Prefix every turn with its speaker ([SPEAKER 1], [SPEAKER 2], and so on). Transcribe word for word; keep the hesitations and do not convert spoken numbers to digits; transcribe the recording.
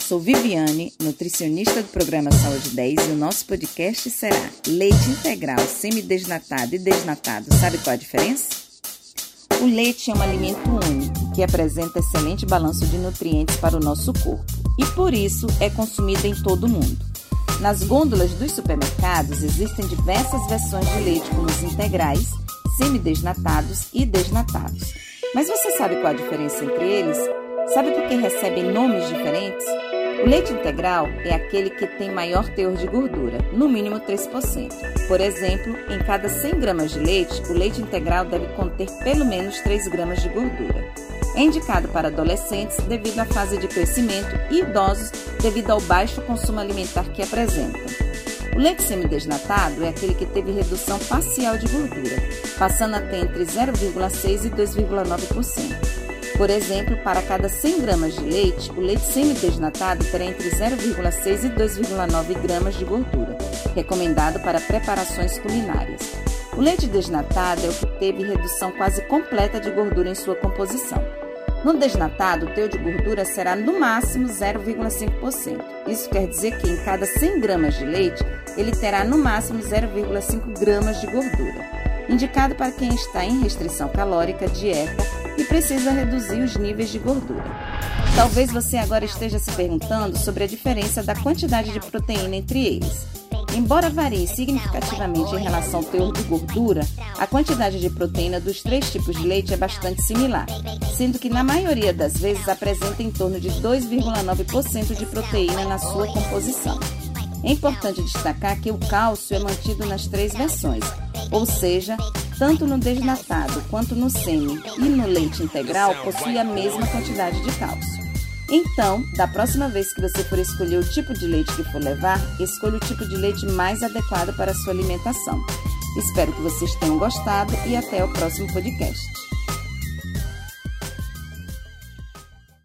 [SPEAKER 1] sou Viviane, nutricionista do programa Saúde dez, e o nosso podcast será leite integral, semidesnatado e desnatado. Sabe qual a diferença? O leite é um alimento único que apresenta excelente balanço de nutrientes para o nosso corpo e, por isso, é consumido em todo o mundo. Nas gôndolas dos supermercados existem diversas versões de leite, como os integrais, semidesnatados e desnatados. Mas você sabe qual a diferença entre eles? Sabe por que recebem nomes diferentes? O leite integral é aquele que tem maior teor de gordura, no mínimo três por cento. Por exemplo, em cada cem gramas de leite, o leite integral deve conter pelo menos três gramas de gordura. É indicado para adolescentes devido à fase de crescimento e idosos devido ao baixo consumo alimentar que apresentam. O leite semidesnatado é aquele que teve redução parcial de gordura, passando a ter entre zero vírgula seis por cento e dois vírgula nove por cento. Por exemplo, para cada cem gramas de leite, o leite semidesnatado terá entre zero vírgula seis e dois vírgula nove gramas de gordura, recomendado para preparações culinárias. O leite desnatado é o que teve redução quase completa de gordura em sua composição. No desnatado, o teor de gordura será no máximo zero vírgula cinco por cento. Isso quer dizer que em cada cem gramas de leite, ele terá no máximo zero vírgula cinco gramas de gordura. Indicado para quem está em restrição calórica, dieta e precisa reduzir os níveis de gordura. Talvez você agora esteja se perguntando sobre a diferença da quantidade de proteína entre eles. Embora varie significativamente em relação ao teor de gordura, a quantidade de proteína dos três tipos de leite é bastante similar, sendo que na maioria das vezes apresenta em torno de dois vírgula nove por cento de proteína na sua composição. É importante destacar que o cálcio é mantido nas três versões, ou seja, tanto no desnatado quanto no semi e no leite integral possui a mesma quantidade de cálcio. Então, da próxima vez que você for escolher o tipo de leite que for levar, escolha o tipo de leite mais adequado para a sua alimentação. Espero que vocês tenham gostado e até o próximo podcast.